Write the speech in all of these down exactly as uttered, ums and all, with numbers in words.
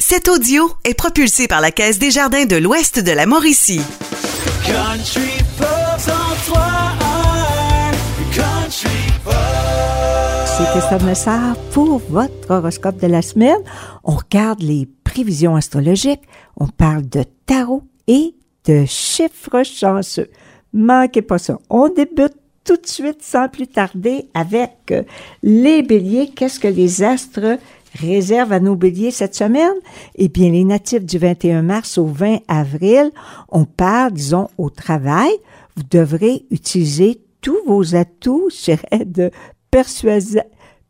Cet audio est propulsé par la Caisse des Jardins de l'Ouest de la Mauricie. Country Pop en toi, Country Pop. C'est Christophe Messard pour votre horoscope de la semaine. On regarde les prévisions astrologiques, on parle de tarot et de chiffres chanceux. Manquez pas ça. On débute tout de suite sans plus tarder avec les béliers. Qu'est-ce que les astres réservent à nos béliers cette semaine? Eh bien, les natifs du vingt et un mars au vingt avril, on parle, disons, au travail. Vous devrez utiliser tous vos atouts, je dirais, de persuasion.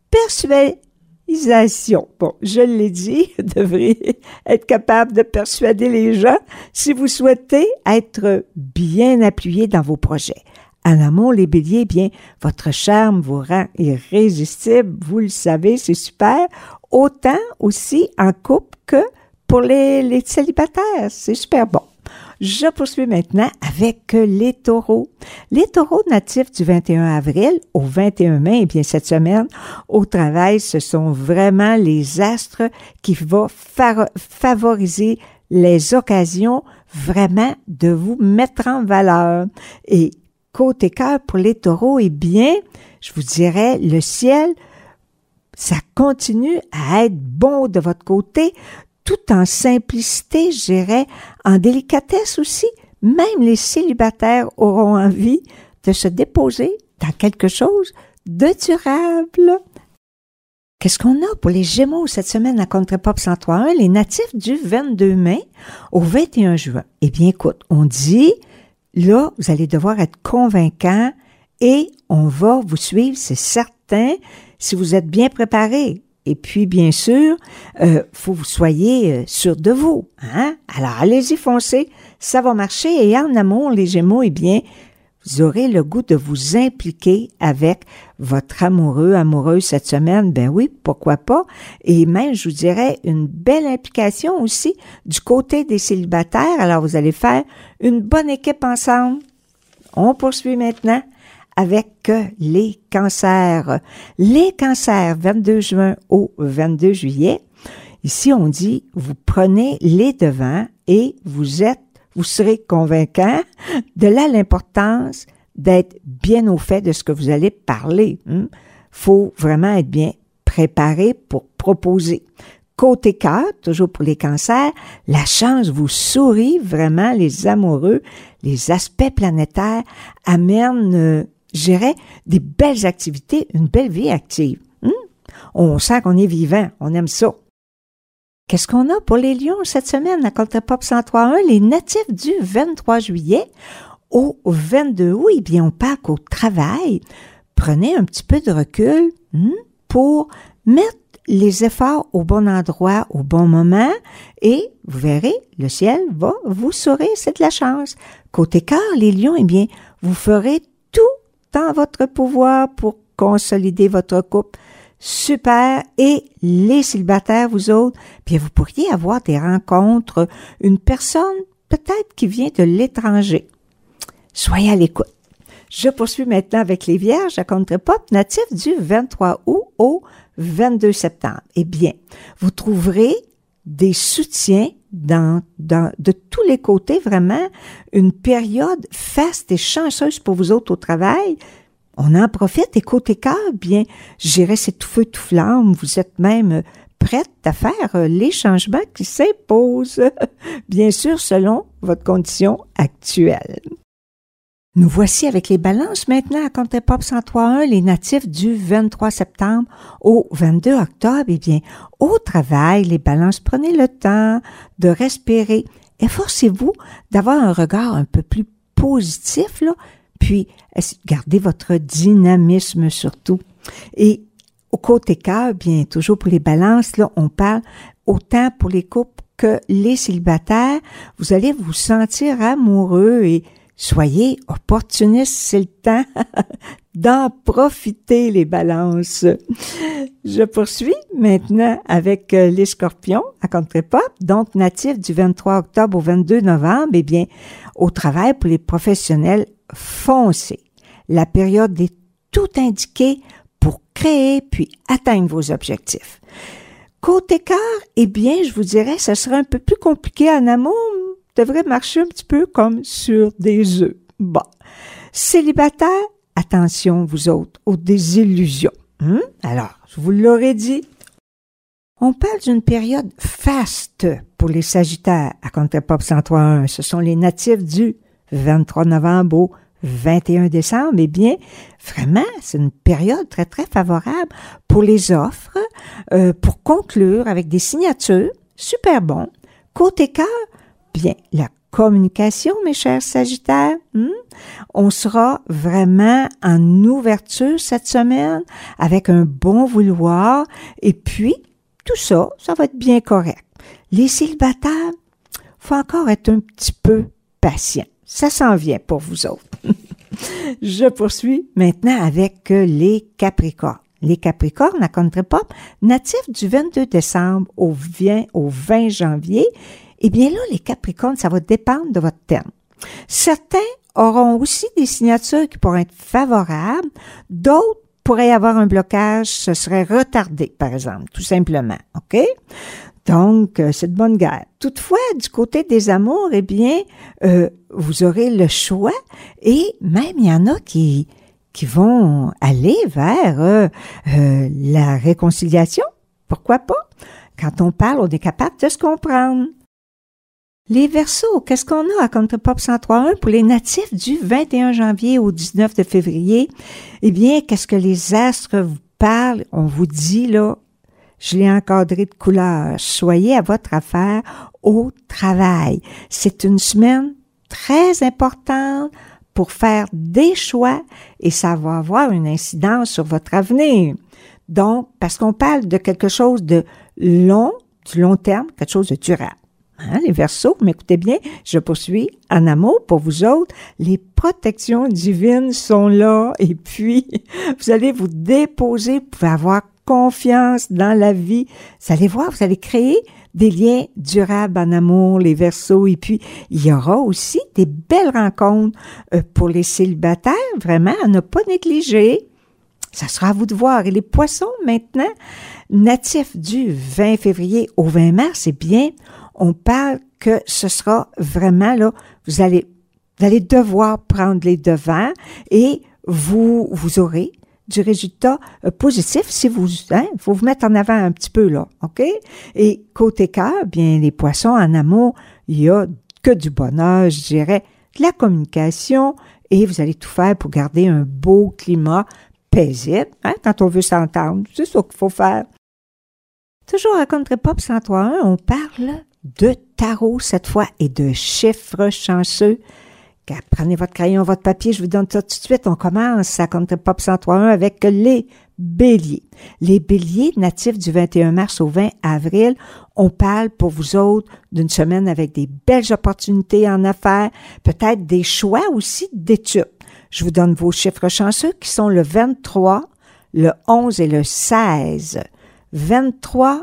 Persuasion. Bon, je l'ai dit, vous devrez être capable de persuader les gens si vous souhaitez être bien appuyé dans vos projets. En amour, les béliers, bien, votre charme vous rend irrésistible, vous le savez, c'est super. Autant aussi en couple que pour les, les célibataires, c'est super bon. Je poursuis maintenant avec les taureaux. Les taureaux natifs du vingt et un avril au vingt et un mai, eh bien cette semaine, au travail, ce sont vraiment les astres qui vont fa- favoriser les occasions vraiment de vous mettre en valeur. Et côté cœur pour les taureaux, eh bien, je vous dirais, le ciel, ça continue à être bon de votre côté, tout en simplicité, je dirais, en délicatesse aussi. Même les célibataires auront envie de se déposer dans quelque chose de durable. Qu'est-ce qu'on a pour les Gémeaux cette semaine à Country Pop cent trois point un, les natifs du vingt-deux mai au vingt et un juin? Eh bien, écoute, on dit, là, vous allez devoir être convaincant et on va vous suivre, c'est certain, si vous êtes bien préparé. Et puis, bien sûr, euh, faut que vous soyez euh, sûr de vous. Hein? Alors, allez-y, foncez, ça va marcher. Et en amour, les Gémeaux, eh bien, vous aurez le goût de vous impliquer avec votre amoureux, amoureuse cette semaine. Ben oui, pourquoi pas. Et même, je vous dirais, une belle implication aussi du côté des célibataires. Alors, vous allez faire une bonne équipe ensemble. On poursuit maintenant avec les cancers. Les cancers, vingt-deux juin au vingt-deux juillet. Ici, on dit, vous prenez les devants et vous êtes, vous serez convaincant de là l'importance d'être bien au fait de ce que vous allez parler. Il faut vraiment être bien préparé pour proposer. Côté cœur, toujours pour les cancers, la chance vous sourit vraiment, les amoureux, les aspects planétaires amènent euh, je dirais, des belles activités, une belle vie active. Hum? On sent qu'on est vivant, on aime ça. Qu'est-ce qu'on a pour les lions cette semaine à Country Pop cent trois point un? Les natifs du vingt-trois juillet au vingt-deux août, eh bien, on part qu'au travail. Prenez un petit peu de recul hum, pour mettre les efforts au bon endroit, au bon moment, et vous verrez, le ciel va vous sourire, c'est de la chance. Côté cœur, les lions, eh bien, vous ferez tout dans votre pouvoir pour consolider votre couple. Super. Et les célibataires, vous autres, bien, vous pourriez avoir des rencontres, une personne peut-être qui vient de l'étranger. Soyez à l'écoute. Je poursuis maintenant avec les vierges à Country Pop, natifs du vingt-trois août au vingt-deux septembre. Eh bien, vous trouverez des soutiens dans, dans, de tous les côtés, vraiment, une période faste et chanceuse pour vous autres au travail. On en profite et côté cœur, bien, je dirais c'est tout feu, tout flamme. Vous êtes même prête à faire les changements qui s'imposent, bien sûr, selon votre condition actuelle. Nous voici avec les balances maintenant à Country Pop cent trois point un, les natifs du vingt-trois septembre au vingt-deux octobre. Eh bien, au travail, les balances, prenez le temps de respirer. Efforcez-vous d'avoir un regard un peu plus positif, là, puis gardez votre dynamisme surtout. Et au côté cœur, bien, toujours pour les balances, là, on parle autant pour les couples que les célibataires. Vous allez vous sentir amoureux et soyez opportunistes, c'est le temps d'en profiter, les balances. Je poursuis maintenant avec les scorpions à Country Pop, donc natifs du vingt-trois octobre au vingt-deux novembre. Eh bien, au travail pour les professionnels, foncez. La période est tout indiquée pour créer puis atteindre vos objectifs. Côté cœur, eh bien, je vous dirais, ce sera un peu plus compliqué en amour, devrait marcher un petit peu comme sur des œufs. Bon. Célibataire, attention, vous autres, aux désillusions. Hum? Alors, je vous l'aurais dit, on parle d'une période faste pour les Sagittaires à Contre-Pop cent trois point un. Ce sont les natifs du vingt-trois novembre au vingt et un décembre. Eh bien, vraiment, c'est une période très, très favorable pour les offres, euh, pour conclure avec des signatures. Super bon. Côté cœur, bien, la communication, mes chers Sagittaires. Hmm? On sera vraiment en ouverture cette semaine avec un bon vouloir et puis tout ça, ça va être bien correct. Les célibataires, faut encore être un petit peu patient. Ça s'en vient pour vous autres. Je poursuis maintenant avec les Capricornes. Les Capricornes à Contre-Pop, natifs du vingt-deux décembre au vingt janvier. Eh bien là, les Capricornes, ça va dépendre de votre thème. Certains auront aussi des signatures qui pourraient être favorables, d'autres pourraient avoir un blocage, ce serait retardé, par exemple, tout simplement, OK? Donc, euh, c'est de bonne guerre. Toutefois, du côté des amours, eh bien, euh, vous aurez le choix et même il y en a qui, qui vont aller vers euh, euh, la réconciliation. Pourquoi pas? Quand on parle, on est capable de se comprendre. Les Verseaux, qu'est-ce qu'on a à Contre-Pop cent trois point un pour les natifs du vingt et un janvier au dix-neuf de février? Eh bien, qu'est-ce que les astres vous parlent? On vous dit, là, je l'ai encadré de couleur. Soyez à votre affaire au travail. C'est une semaine très importante pour faire des choix et ça va avoir une incidence sur votre avenir. Donc, parce qu'on parle de quelque chose de long, du long terme, quelque chose de durable. Hein, les Verseaux, m'écoutez bien, je poursuis en amour pour vous autres. Les protections divines sont là et puis vous allez vous déposer, vous pouvez avoir confiance dans la vie. Vous allez voir, vous allez créer des liens durables en amour, les Verseaux. Et puis, il y aura aussi des belles rencontres euh, pour les célibataires, vraiment, à ne pas négliger. Ça sera à vous de voir. Et les Poissons, maintenant, natifs du vingt février au vingt mars, eh bien, on parle que ce sera vraiment, là, vous allez, vous allez devoir prendre les devants et vous, vous aurez du résultat euh, positif si vous, hein, faut vous mettre en avant un petit peu, là, OK? Et côté cœur, bien, les Poissons en amour, il y a que du bonheur, je dirais, de la communication et vous allez tout faire pour garder un beau climat paisible, hein, quand on veut s'entendre. C'est ça qu'il faut faire. Toujours à Contre-Pop cent trois point un, on parle de tarot cette fois et de chiffres chanceux. Prenez votre crayon, votre papier, je vous donne ça tout de suite. On commence à Contre-Pop cent trois point un avec les Béliers. Les Béliers natifs du vingt et un mars au vingt avril, on parle pour vous autres d'une semaine avec des belles opportunités en affaires, peut-être des choix aussi d'études. Je vous donne vos chiffres chanceux qui sont le vingt-trois, le onze et le seize. vingt-trois,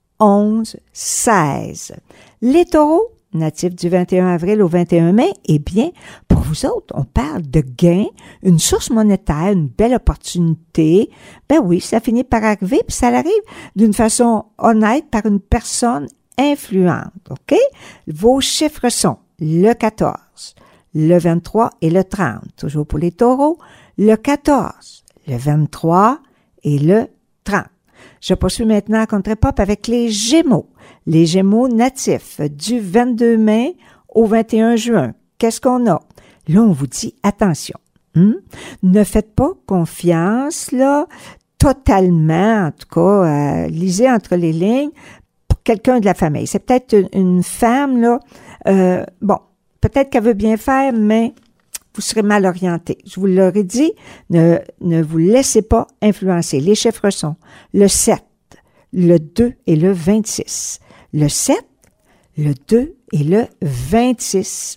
onze, seize. Les Taureaux, natifs du vingt et un avril au vingt et un mai, eh bien, pour vous autres, on parle de gains, une source monétaire, une belle opportunité. Ben oui, ça finit par arriver, puis ça arrive d'une façon honnête par une personne influente, OK? Vos chiffres sont le quatorze, le vingt-trois et le trente, toujours pour les Taureaux, le quatorze, le vingt-trois et le trente. Je poursuis maintenant à Contre-Pop avec les Gémeaux. Les Gémeaux natifs du vingt-deux mai au vingt et un juin. Qu'est-ce qu'on a? Là, on vous dit, attention, hein? Ne faites pas confiance, là, totalement, en tout cas, euh, lisez entre les lignes, pour quelqu'un de la famille. C'est peut-être une, une femme, là, euh, bon, peut-être qu'elle veut bien faire, mais vous serez mal orienté. Je vous l'aurais dit, ne, ne vous laissez pas influencer. Les chiffres sont le sept, le deux et le vingt-six. Le sept, le deux et le vingt-six.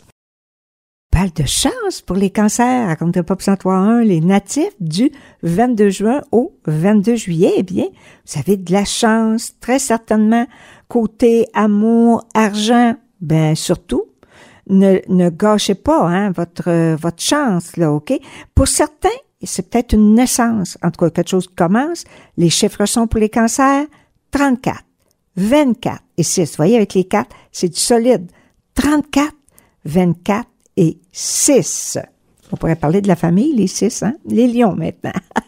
Parle de chance pour les cancers à Contre-Pop cent trois point un, les natifs du vingt-deux juin au vingt-deux juillet. Eh bien, vous avez de la chance, très certainement, côté amour, argent, ben surtout. Ne, ne gâchez pas hein, votre, votre chance, là, OK? Pour certains, c'est peut-être une naissance, en tout cas quelque chose qui commence. Les chiffres sont pour les cancers, trente-quatre, vingt-quatre et six. Vous voyez, avec les quatre, c'est du solide. trente-quatre, vingt-quatre et six. On pourrait parler de la famille, les six, hein? Les lions, maintenant.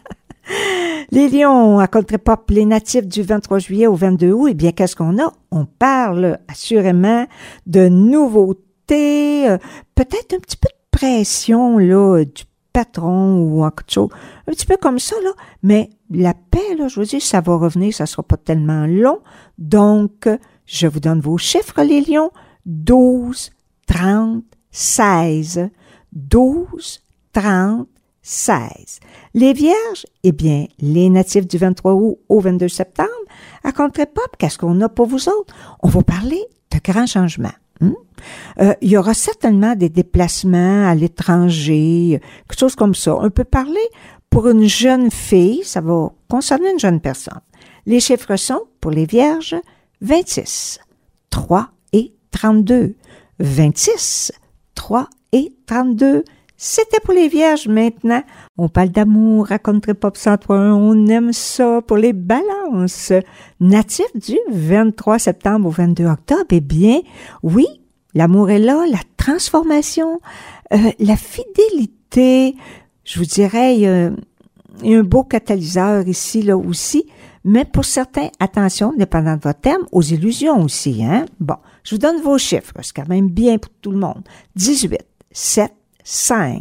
Les lions, à Contre-Pop, les natifs du vingt-trois juillet au vingt-deux août, eh bien, qu'est-ce qu'on a? On parle assurément de nouveautés, euh, peut-être un petit peu de pression, là, du patron ou quelque chose, un petit peu comme ça, là, mais la paix, là, je vous dis, ça va revenir, ça sera pas tellement long, donc, je vous donne vos chiffres, les lions, douze, trente, seize, douze, trente, seize. Les vierges, eh bien, les natifs du vingt-trois août au vingt-deux septembre, à Contre-Pop, qu'est-ce qu'on a pour vous autres? On va parler de grands changements. Hum? Euh, il y aura certainement des déplacements à l'étranger, quelque chose comme ça. On peut parler pour une jeune fille, ça va concerner une jeune personne. Les chiffres sont, pour les vierges, vingt-six, trois et trente-deux. vingt-six, trois et trente-deux. C'était pour les vierges. Maintenant, on parle d'amour à Contre-Pop cent trois point un. On aime ça pour les balances. Natifs du vingt-trois septembre au vingt-deux octobre, eh bien, oui, l'amour est là, la transformation, euh, la fidélité. Je vous dirais, il y a, il y a un beau catalyseur ici, là aussi. Mais pour certains, attention, dépendant de votre thème, aux illusions aussi, hein. Bon, je vous donne vos chiffres. C'est quand même bien pour tout le monde. dix-huit, sept, cinq.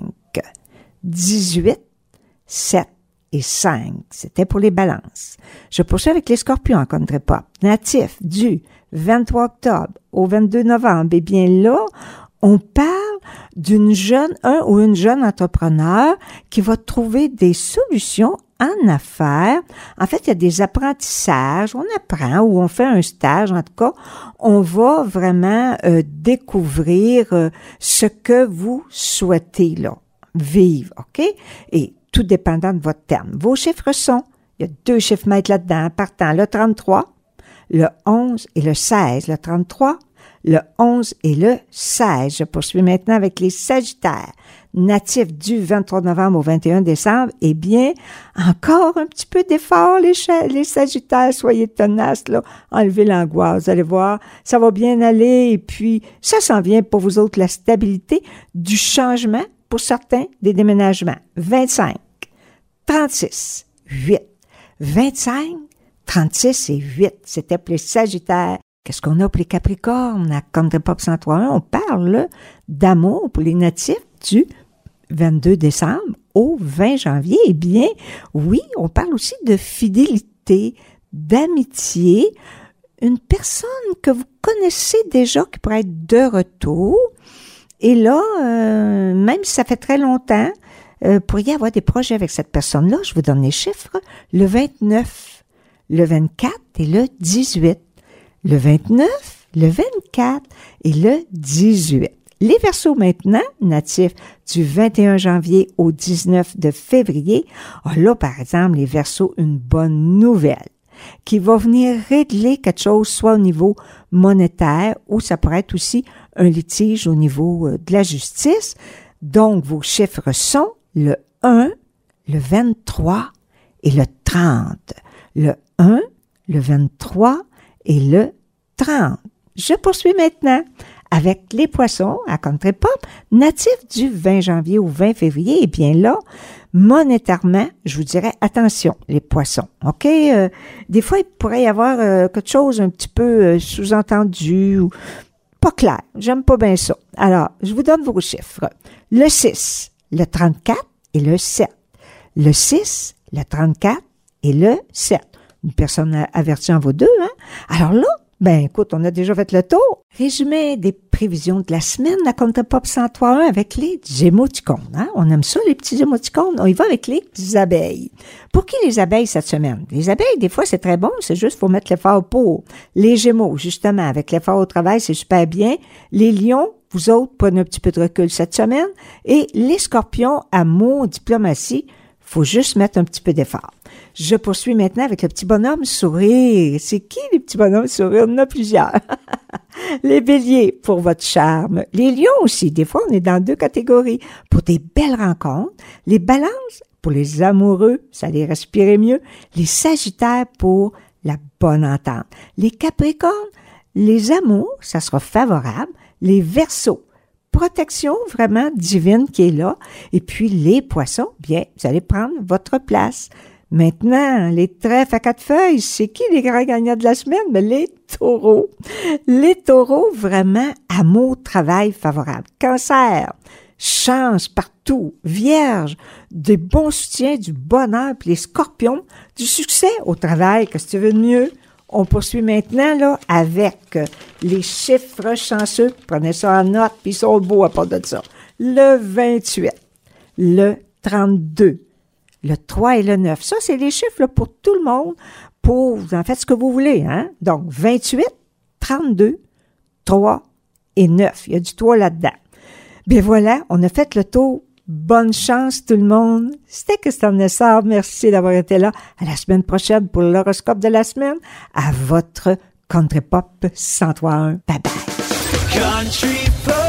dix-huit, sept et cinq. C'était pour les balances. Je poursuis avec les scorpions en Contre-Pop. Natifs du vingt-trois octobre au vingt-deux novembre. Eh bien là, on parle d'une jeune, un ou une jeune entrepreneur qui va trouver des solutions en affaires. En fait, il y a des apprentissages, on apprend ou on fait un stage, en tout cas, on va vraiment euh, découvrir euh, ce que vous souhaitez là, vivre, OK? Et tout dépendant de votre terme. Vos chiffres sont, il y a deux chiffres maîtres là-dedans, partant le trente-trois, le onze et le seize. Le trente-trois, le onze et le seize. Je poursuis maintenant avec les Sagittaires. Natifs du vingt-trois novembre au vingt et un décembre, eh bien, encore un petit peu d'effort, les, les Sagittaires, soyez tenaces, là, enlevez l'angoisse, vous allez voir, ça va bien aller, et puis, ça s'en vient pour vous autres, la stabilité, du changement, pour certains, des déménagements. vingt-cinq, trente-six, huit, vingt-cinq, trente-six et huit, c'était pour les Sagittaires. Qu'est-ce qu'on a pour les Capricornes? À Contre-Pop cent trois point un, on parle d'amour pour les natifs du vingt-deux décembre au vingt janvier. Eh bien, oui, on parle aussi de fidélité, d'amitié. Une personne que vous connaissez déjà qui pourrait être de retour. Et là, euh, même si ça fait très longtemps, euh, pourriez avoir des projets avec cette personne-là. Je vous donne les chiffres. Le vingt-neuf, le vingt-quatre et le dix-huit. Le vingt-neuf, le vingt-quatre et le dix-huit. Les Verseaux maintenant, natifs du vingt et un janvier au dix-neuf de février. Oh là, par exemple, les Verseaux, une bonne nouvelle qui va venir régler quelque chose, soit au niveau monétaire ou ça pourrait être aussi un litige au niveau de la justice. Donc, vos chiffres sont le un, le vingt-trois et le trente. Le un, le vingt-trois et le trente. Je poursuis maintenant avec les Poissons à Contre-Pop, natifs du vingt janvier au vingt février. Et bien là, monétairement, je vous dirais, attention, les Poissons, OK? Euh, des fois, il pourrait y avoir euh, quelque chose un petit peu euh, sous-entendu ou pas clair. J'aime pas bien ça. Alors, je vous donne vos chiffres. Le six, le trente-quatre et le sept. Le six, le trente-quatre et le sept. Une personne avertie en vaut deux, hein? Alors là, ben écoute, on a déjà fait le tour. Résumé des prévisions de la semaine à Contre-Pop cent trois point un avec les émoticônes. Hein? On aime ça, les petits émoticônes. On y va avec les abeilles. Pour qui les abeilles cette semaine? Les abeilles, des fois, c'est très bon. C'est juste faut mettre l'effort pour. Les Gémeaux, justement, avec l'effort au travail, c'est super bien. Les Lions, vous autres, prenez un petit peu de recul cette semaine. Et les Scorpions, amour, diplomatie, faut juste mettre un petit peu d'effort. Je poursuis maintenant avec le petit bonhomme sourire. C'est qui les petits bonhommes sourire? On en a plusieurs. Les Béliers, pour votre charme. Les Lions aussi. Des fois, on est dans deux catégories. Pour des belles rencontres. Les Balances, pour les amoureux, ça les respirer mieux. Les Sagittaires, pour la bonne entente. Les Capricornes, les amours, ça sera favorable. Les Verseaux, protection vraiment divine qui est là. Et puis les Poissons, bien, vous allez prendre votre place. Maintenant, les trèfles à quatre feuilles, c'est qui les grands gagnants de la semaine? Mais les Taureaux. Les Taureaux, vraiment, amour, travail favorable. Cancer, chance partout. Vierge, des bons soutiens, du bonheur. Puis les Scorpions, du succès au travail. Qu'est-ce que tu veux de mieux? On poursuit maintenant là avec les chiffres chanceux. Prenez ça en note, puis ils sont beaux à part de ça. Le vingt-huit, le trente-deux, le trois et le neuf. Ça, c'est les chiffres là, pour tout le monde, pour en faites ce que vous voulez. Hein? Donc, vingt-huit, trente-deux, trois et neuf. Il y a du trois là-dedans. Bien voilà, on a fait le tour. Bonne chance tout le monde. C'était Christine Lessard. Merci d'avoir été là. À la semaine prochaine pour l'horoscope de la semaine. À votre Country Pop cent trois un. Bye bye. Country Pop.